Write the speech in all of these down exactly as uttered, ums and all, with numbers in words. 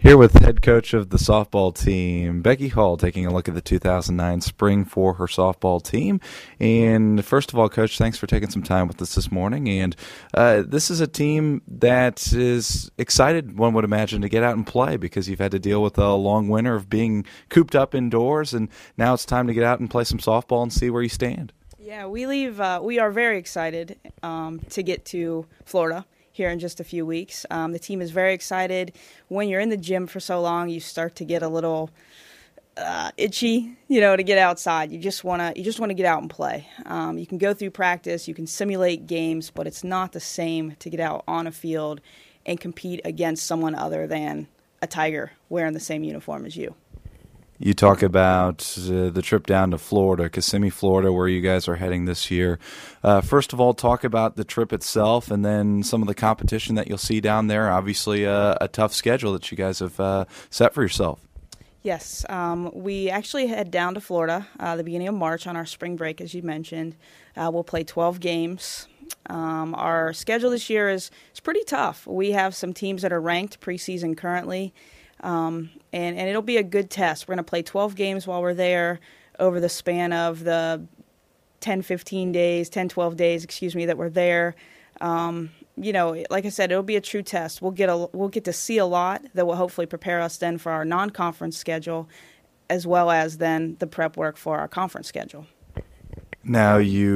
Here with head coach of the softball team, Becky Hall, taking a look at the two thousand nine spring for her softball team. And first of all, Coach, thanks for taking some time with us this morning. And uh, this is a team that is excited, one would imagine, to get out and play because you've had to deal with a long winter of being cooped up indoors, and now it's time to get out and play some softball and see where you stand. Yeah, we leave. Uh, we are very excited um, to get to Florida here in just a few weeks. Um, the team is very excited. When you're in the gym for so long, you start to get a little uh, itchy, you know, to get outside. You just wanna, you just wanna get out and play. Um, you can go through practice, you can simulate games, but it's not the same to get out on a field and compete against someone other than a Tiger wearing the same uniform as you. You talk about uh, the trip down to Florida, Kissimmee, Florida, where you guys are heading this year. Uh, first of all, talk about the trip itself and then some of the competition that you'll see down there. Obviously, uh, a tough schedule that you guys have uh, set for yourself. Yes, um, we actually head down to Florida uh, the beginning of March on our spring break, as you mentioned. Uh, we'll play twelve games. Um, our schedule this year is, is pretty tough. We have some teams that are ranked preseason currently. Um, and, and it'll be a good test. We're going to play twelve games while we're there over the span of the ten, fifteen days, ten, twelve days, excuse me, that we're there. Um, you know, like I said, it'll be a true test. We'll get a, we'll get to see a lot that will hopefully prepare us then for our non-conference schedule, as well as then the prep work for our conference schedule. Now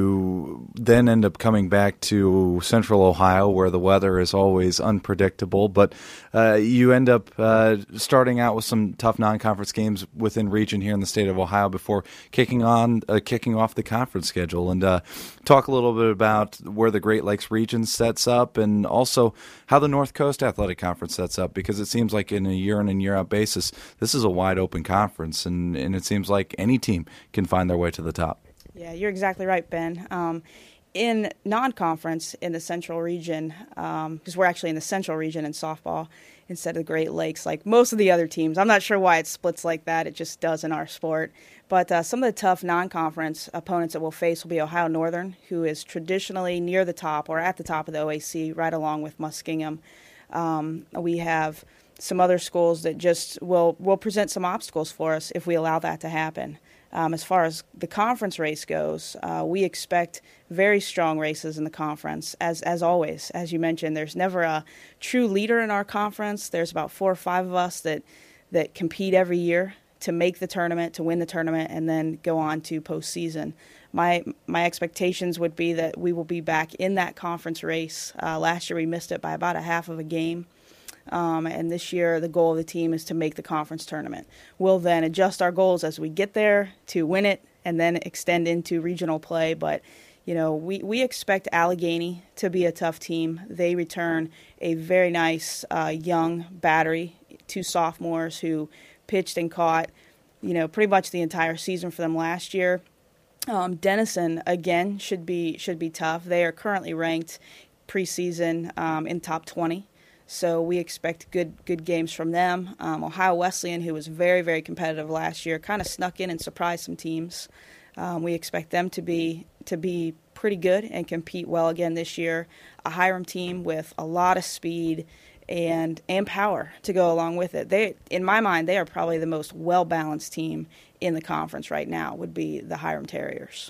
you then end up coming back to Central Ohio, where the weather is always unpredictable, but uh, you end up uh, starting out with some tough non-conference games within region here in the state of Ohio before kicking on uh, kicking off the conference schedule. And uh, talk a little bit about where the Great Lakes region sets up, and also how the North Coast Athletic Conference sets up, because it seems like in a year in and year out basis, this is a wide open conference, and, and it seems like any team can find their way to the top. Yeah, you're exactly right, Ben. Um, in non-conference in the Central region, because um, we're actually in the Central region in softball instead of the Great Lakes, like most of the other teams. I'm not sure why it splits like that. It just does in our sport. But uh, some of the tough non-conference opponents that we'll face will be Ohio Northern, who is traditionally near the top or at the top of the O A C, right along with Muskingum. Um, we have some other schools that just will, will present some obstacles for us if we allow that to happen. Um, as far as the conference race goes, uh, we expect very strong races in the conference, as as always. As you mentioned, there's never a true leader in our conference. There's about four or five of us that, that compete every year to make the tournament, to win the tournament, and then go on to postseason. My my expectations would be that we will be back in that conference race. Uh, last year we missed it by about a half of a game. Um, and this year, the goal of the team is to make the conference tournament. We'll then adjust our goals as we get there to win it and then extend into regional play. But, you know, we, we expect Allegheny to be a tough team. They return a very nice uh, young battery, two sophomores who pitched and caught, you know, pretty much the entire season for them last year. Um, Denison, again, should be should be tough. They are currently ranked preseason um, in top twenty. So we expect good good games from them. Um, Ohio Wesleyan, who was very, very competitive last year, kind of snuck in and surprised some teams. Um, we expect them to be to be pretty good and compete well again this year. A Hiram team with a lot of speed and and power to go along with it. They, in my mind, they are probably the most well-balanced team in the conference right now, would be the Hiram Terriers.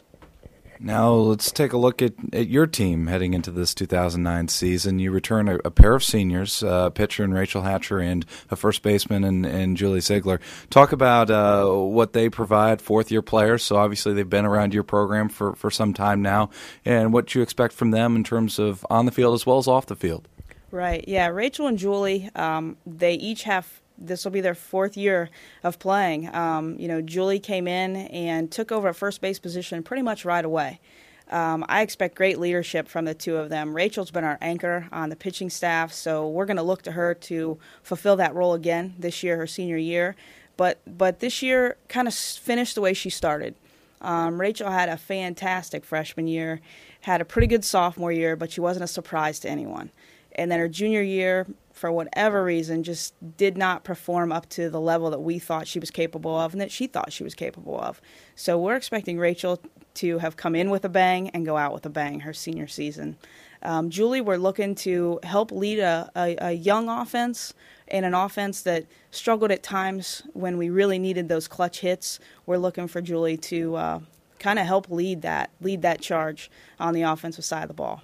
Now let's take a look at, at your team heading into this two thousand nine season. You return a, a pair of seniors, uh, a pitcher in Rachel Hatcher and a first baseman in, in Julie Ziegler. Talk about uh, what they provide, fourth-year players, so obviously they've been around your program for, for some time now, and what you expect from them in terms of on the field as well as off the field. Right, yeah, Rachel and Julie, um, they each have this will be their fourth year of playing. Um, you know, Julie came in and took over a first base position pretty much right away. Um, I expect great leadership from the two of them. Rachel's been our anchor on the pitching staff, so we're going to look to her to fulfill that role again this year, her senior year. But but this year kind of finished the way she started. Um, Rachel had a fantastic freshman year, had a pretty good sophomore year, but she wasn't a surprise to anyone. And then her junior year, for whatever reason, just did not perform up to the level that we thought she was capable of and that she thought she was capable of. So we're expecting Rachel to have come in with a bang and go out with a bang her senior season. Um, Julie, we're looking to help lead a, a, a young offense and an offense that struggled at times when we really needed those clutch hits. We're looking for Julie to uh, kind of help lead that lead that charge on the offensive side of the ball.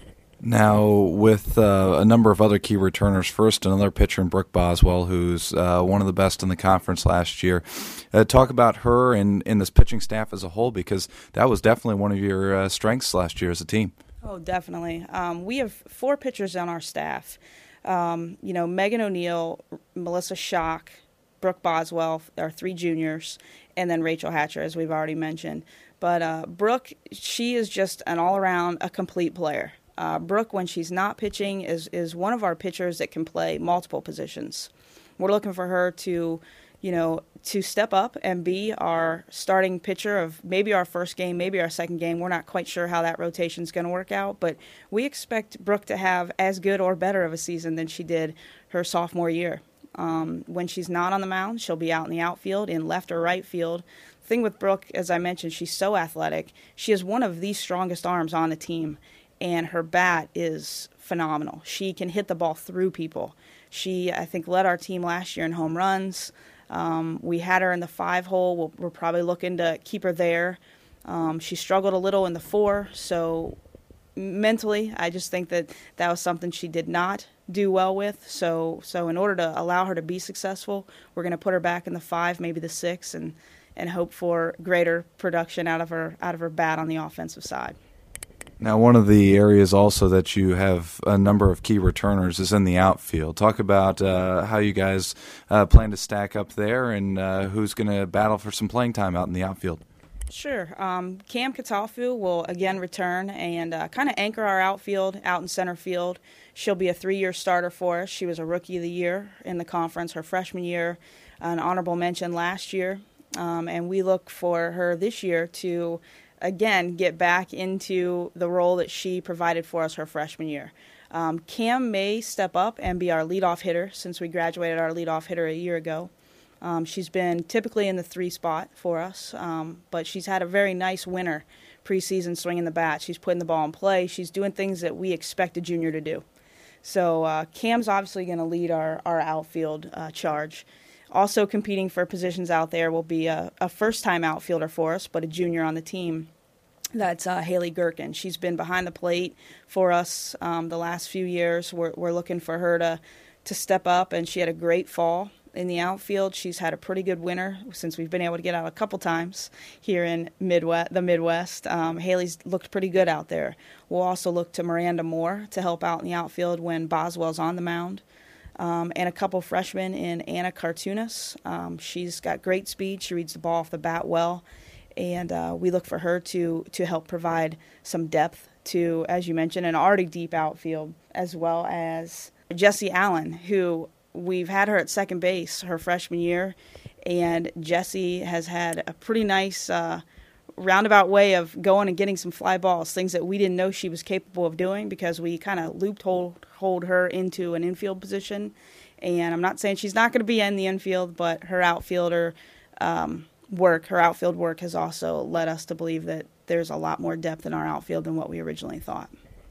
Now, with uh, a number of other key returners, first another pitcher in Brooke Boswell, who's uh, one of the best in the conference last year. Uh, talk about her and, and this pitching staff as a whole, because that was definitely one of your uh, strengths last year as a team. Oh, definitely. Um, we have four pitchers on our staff. Um, you know, Megan O'Neill, Melissa Schock, Brooke Boswell, our three juniors, and then Rachel Hatcher, as we've already mentioned. But uh, Brooke, she is just an all-around, a complete player. Uh, Brooke, when she's not pitching, is, is one of our pitchers that can play multiple positions. We're looking for her to, you know, to step up and be our starting pitcher of maybe our first game, maybe our second game. We're not quite sure how that rotation is going to work out, but we expect Brooke to have as good or better of a season than she did her sophomore year. Um, when she's not on the mound, she'll be out in the outfield, in left or right field. The thing with Brooke, as I mentioned, she's so athletic. She has one of the strongest arms on the team, and her bat is phenomenal. She can hit the ball through people. She, I think, led our team last year in home runs. Um, we had her in the five hole. We'll, we're probably looking to keep her there. Um, she struggled a little in the four, so mentally, I just think that that was something she did not do well with. So, so in order to allow her to be successful, we're going to put her back in the five, maybe the six, and and hope for greater production out of her out of her bat on the offensive side. Now, one of the areas also that you have a number of key returners is in the outfield. Talk about uh, how you guys uh, plan to stack up there, and uh, who's going to battle for some playing time out in the outfield. Sure. Um, Cam Catalfu will again return and uh, kind of anchor our outfield out in center field. She'll be a three-year starter for us. She was a Rookie of the Year in the conference her freshman year, an honorable mention last year, um, and we look for her this year to again, get back into the role that she provided for us her freshman year. Um, Cam may step up and be our leadoff hitter since we graduated our leadoff hitter a year ago. Um, she's been typically in the three spot for us, um, but she's had a very nice winter preseason swinging the bat. She's putting the ball in play. She's doing things that we expect a junior to do. So uh, Cam's obviously going to lead our, our outfield uh, charge. Also competing for positions out there will be a, a first-time outfielder for us, but a junior on the team. That's uh, Haley Gherkin. She's been behind the plate for us um, the last few years. We're, we're looking for her to, to step up, and she had a great fall in the outfield. She's had a pretty good winter since we've been able to get out a couple times here in Midwest, the Midwest. Um, Haley's looked pretty good out there. We'll also look to Miranda Moore to help out in the outfield when Boswell's on the mound. Um, and a couple freshmen in Anna Cartunas. Um, she's got great speed. She reads the ball off the bat well. And uh, we look for her to, to help provide some depth to, as you mentioned, an already deep outfield, as well as Jessie Allen, who we've had her at second base her freshman year. And Jessie has had a pretty nice uh, roundabout way of going and getting some fly balls, things that we didn't know she was capable of doing because we kind of looped hold, hold her into an infield position. And I'm not saying she's not going to be in the infield, but her outfielder um, work, her outfield work has also led us to believe that there's a lot more depth in our outfield than what we originally thought.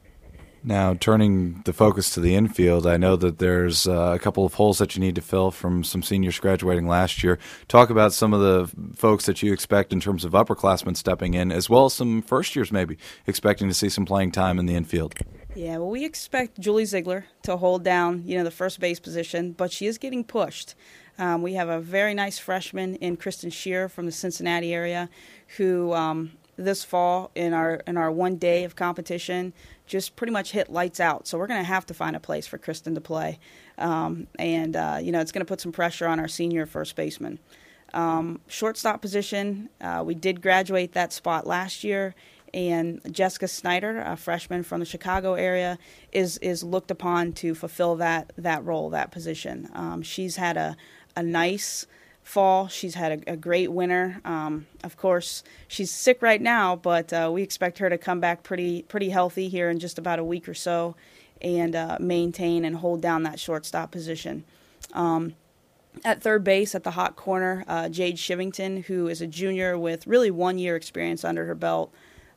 Now, turning the focus to the infield, I know that there's uh, a couple of holes that you need to fill from some seniors graduating last year. Talk about some of the folks that you expect in terms of upperclassmen stepping in, as well as some first years maybe expecting to see some playing time in the infield. Yeah, well, we expect Julie Ziegler to hold down, you know, the first base position, but she is getting pushed. Um, we have a very nice freshman in Kristen Shear from the Cincinnati area who um, this fall in our in our one day of competition just pretty much hit lights out. So we're going to have to find a place for Kristen to play. Um, and, uh, you know, it's going to put some pressure on our senior first baseman. Um, shortstop position, uh, we did graduate that spot last year. And Jessica Snyder, a freshman from the Chicago area, is is looked upon to fulfill that that role, that position. Um, she's had a, a nice fall. She's had a, a great winter. Um, of course, she's sick right now, but uh, we expect her to come back pretty pretty healthy here in just about a week or so and uh, maintain and hold down that shortstop position. Um, at third base, at the hot corner, uh, Jade Shivington, who is a junior with really one year experience under her belt.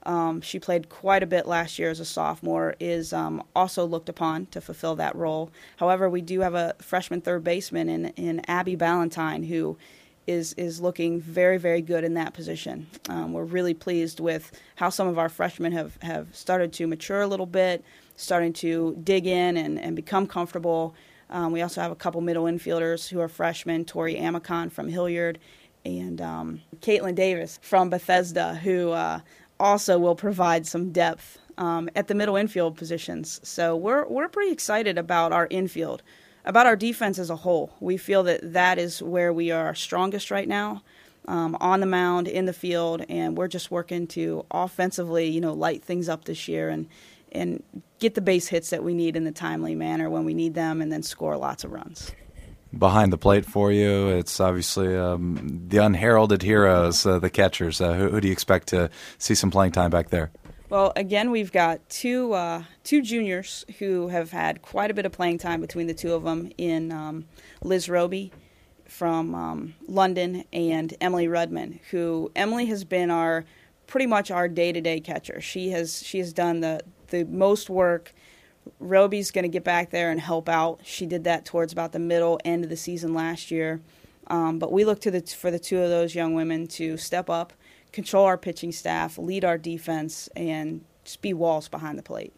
Um, she played quite a bit last year as a sophomore, is um, also looked upon to fulfill that role. However, we do have a freshman third baseman in, in Abby Ballantyne who is is looking very, very good in that position. Um, we're really pleased with how some of our freshmen have, have started to mature a little bit, starting to dig in and, and become comfortable. Um, we also have a couple middle infielders who are freshmen, Tori Amicon from Hilliard and um, Caitlin Davis from Bethesda, who uh, also will provide some depth um, at the middle infield positions. So we're we're pretty excited about our infield. About our defense as a whole. We feel that that is where we are strongest right now, um, on the mound, in the field, and we're just working to offensively, you know, light things up this year and and get the base hits that we need in the timely manner when we need them, and then score lots of runs. Behind the plate for you, it's obviously um, the unheralded heroes, uh, the catchers. Uh, who, who do you expect to see some playing time back there? Well, again, we've got two uh, two juniors who have had quite a bit of playing time between the two of them in um, Liz Roby from um, London and Emily Rudman, who Emily has been our pretty much our day-to-day catcher. She has she has done the, the most work. Roby's going to get back there and help out. She did that towards about the middle end of the season last year. Um, but we look to the for the two of those young women to step up, control our pitching staff, lead our defense, and just be walls behind the plate.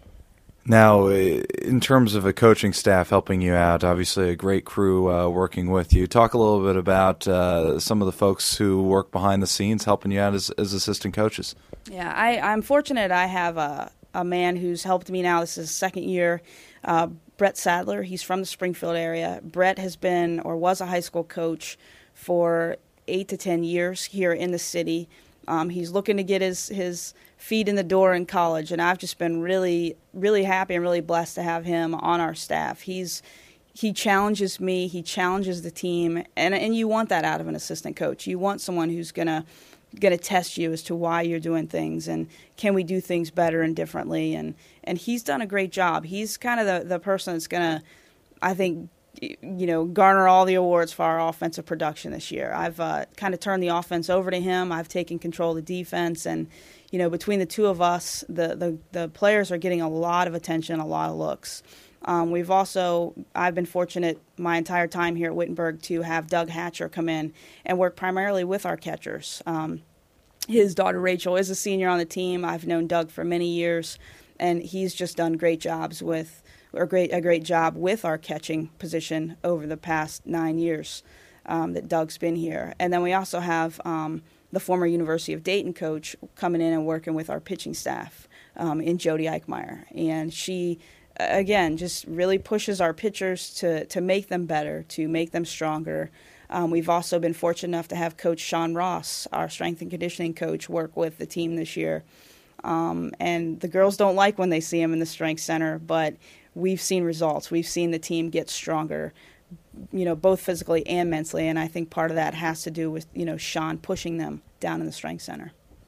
Now, in terms of a coaching staff helping you out, obviously a great crew uh, working with you. Talk a little bit about uh, some of the folks who work behind the scenes helping you out as, as assistant coaches. Yeah, I, I'm fortunate I have a, a man who's helped me now. This is his second year, uh, Brett Sadler. He's from the Springfield area. Brett has been or was a high school coach for eight to ten years here in the city. Um, he's looking to get his, his feet in the door in college, and I've just been really, really happy and really blessed to have him on our staff. He's he challenges me, he challenges the team, and and you want that out of an assistant coach. You want someone who's gonna gonna test you as to why you're doing things and can we do things better and differently. And and he's done a great job. He's kind of the the person that's gonna, I think, you know, garner all the awards for our offensive production this year. I've uh, kind of turned the offense over to him. I've taken control of the defense, and you know, between the two of us, the the, the players are getting a lot of attention, a lot of looks. Um, we've also, I've been fortunate my entire time here at Wittenberg to have Doug Hatcher come in and work primarily with our catchers. Um, his daughter Rachel is a senior on the team. I've known Doug for many years, and he's just done great jobs with. A great, a great job with our catching position over the past nine years um, that Doug's been here. And then we also have um, the former University of Dayton coach coming in and working with our pitching staff um, in Jody Eichmeyer. And she, again, just really pushes our pitchers to, to make them better, to make them stronger. Um, we've also been fortunate enough to have Coach Sean Ross, our strength and conditioning coach, work with the team this year. Um, and the girls don't like when they see him in the strength center, but we've seen results. We've seen the team get stronger, you know, both physically and mentally, and I think part of that has to do with, you know, Sean pushing them down in the strength center.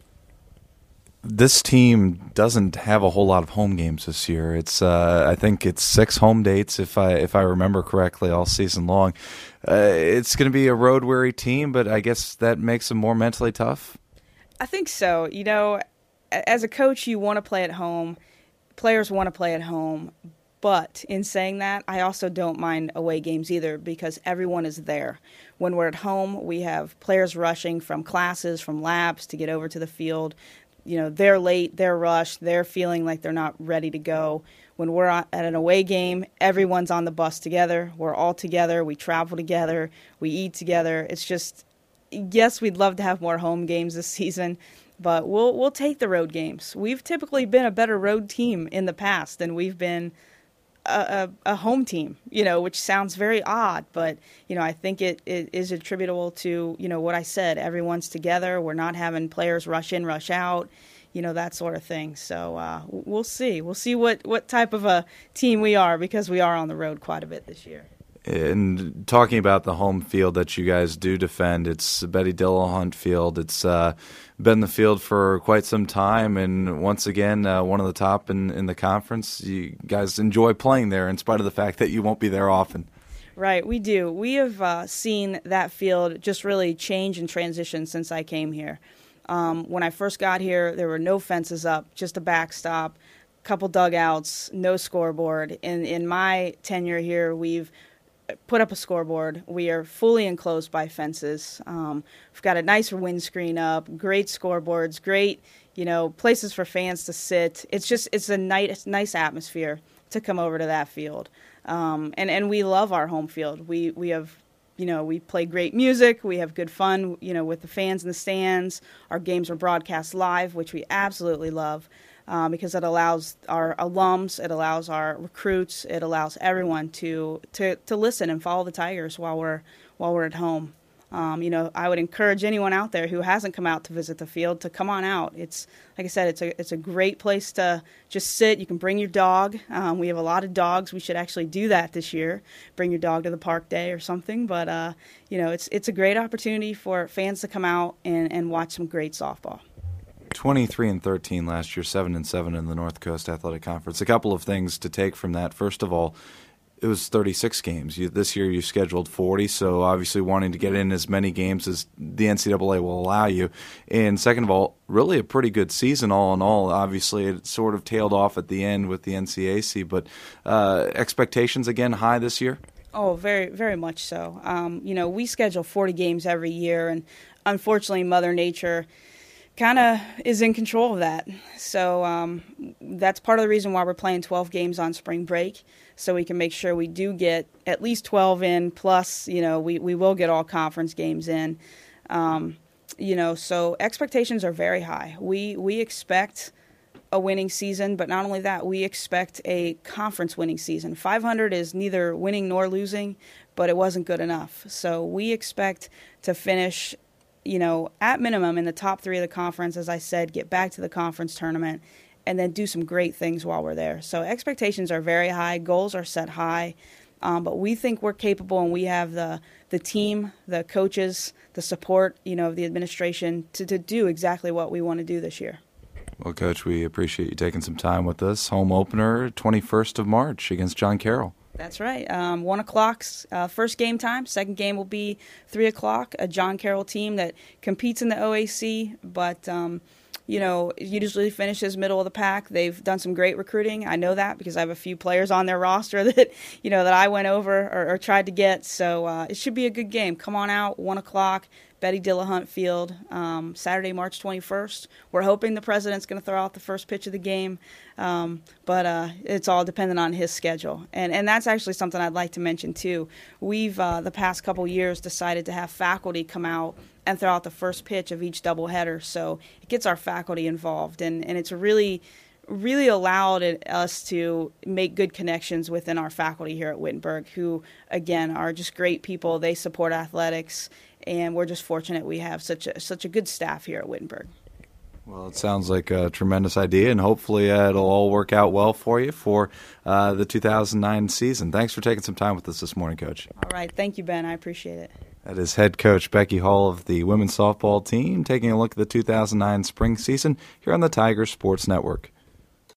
This team doesn't have a whole lot of home games this year. It's uh, I think it's six home dates, if I if I remember correctly, all season long. Uh, it's going to be a road-weary team, but I guess that makes them more mentally tough. I think so. You know, as a coach, you want to play at home. Players want to play at home. But in saying that, I also don't mind away games either because everyone is there. When we're at home, we have players rushing from classes, from labs to get over to the field. You know, they're late, they're rushed, they're feeling like they're not ready to go. When we're at an away game, everyone's on the bus together. We're all together. We travel together. We eat together. It's just, yes, we'd love to have more home games this season, but we'll we'll take the road games. We've typically been a better road team in the past than we've been A, a, a home team, you know, which sounds very odd, but, you know, I think it, it is attributable to, you know, what I said. Everyone's together. We're not having players rush in, rush out, you know, that sort of thing. So uh, we'll see. We'll see what, what type of a team we are because we are on the road quite a bit this year. And talking about the home field that you guys do defend, it's Betty Dillahunt Field. It's uh, been the field for quite some time, and once again, uh, one of the top in, in the conference. You guys enjoy playing there in spite of the fact that you won't be there often. Right, we do. We have uh, seen that field just really change and transition since I came here. Um, when I first got here, there were no fences up, just a backstop, couple dugouts, no scoreboard. In in my tenure here, we've put up a scoreboard. We are fully enclosed by fences. Um, we've got a nice windscreen up, great scoreboards, great, you know, places for fans to sit. It's just, it's a nice, nice atmosphere to come over to that field. Um, and, and we love our home field. We, we have, you know, we play great music. We have good fun, you know, with the fans in the stands. Our games are broadcast live, which we absolutely love. Um, because it allows our alums, it allows our recruits, it allows everyone to, to, to listen and follow the Tigers while we're while we're at home. Um, you know, I would encourage anyone out there who hasn't come out to visit the field to come on out. It's like I said, it's a it's a great place to just sit. You can bring your dog. Um, we have a lot of dogs. We should actually do that this year. Bring your dog to the park day or something. But uh, you know, it's it's a great opportunity for fans to come out and, and watch some great softball. twenty-three and thirteen last year, seven and seven in the North Coast Athletic Conference. A couple of things to take from that. First of all, it was thirty-six games. You, this year you scheduled forty, so obviously wanting to get in as many games as the N C double A will allow you. And second of all, really a pretty good season all in all. Obviously it sort of tailed off at the end with the N C A C, but uh, expectations again high this year? Oh, very, very much so. Um, you know, we schedule forty games every year, and unfortunately Mother Nature kind of is in control of that. So um, that's part of the reason why we're playing twelve games on spring break, so we can make sure we do get at least twelve in, plus, you know, we, we will get all conference games in. Um, you know, so expectations are very high. We, we expect a winning season, but not only that, we expect a conference winning season. five hundred is neither winning nor losing, but it wasn't good enough. So we expect to finish, you know, at minimum in the top three of the conference, as I said, get back to the conference tournament, and then do some great things while we're there. So expectations are very high, goals are set high, um, but we think we're capable, and we have the the team, the coaches, the support, you know, of the administration to, to do exactly what we want to do this year. Well, Coach, we appreciate you taking some time with us. Home opener, twenty-first of March against John Carroll. That's right. Um, one o'clock's uh, first game time. Second game will be three o'clock. A John Carroll team that competes in the O A C, but um, you know, usually finishes middle of the pack. They've done some great recruiting. I know that because I have a few players on their roster that you know that I went over or, or tried to get. So uh, it should be a good game. Come on out, one o'clock. Betty Dillahunt Field, um, Saturday, March twenty-first. We're hoping the president's going to throw out the first pitch of the game, um, but uh, it's all dependent on his schedule. And and that's actually something I'd like to mention, too. We've, uh, the past couple years, decided to have faculty come out and throw out the first pitch of each doubleheader, so it gets our faculty involved. And, and it's really, really allowed it, us to make good connections within our faculty here at Wittenberg, who, again, are just great people. They support athletics, and we're just fortunate we have such a, such a good staff here at Wittenberg. Well, it sounds like a tremendous idea, and hopefully uh, it'll all work out well for you for uh, the two thousand nine season. Thanks for taking some time with us this morning, Coach. All right. Thank you, Ben. I appreciate it. That is head coach Becky Hall of the women's softball team taking a look at the two thousand nine spring season here on the Tiger Sports Network.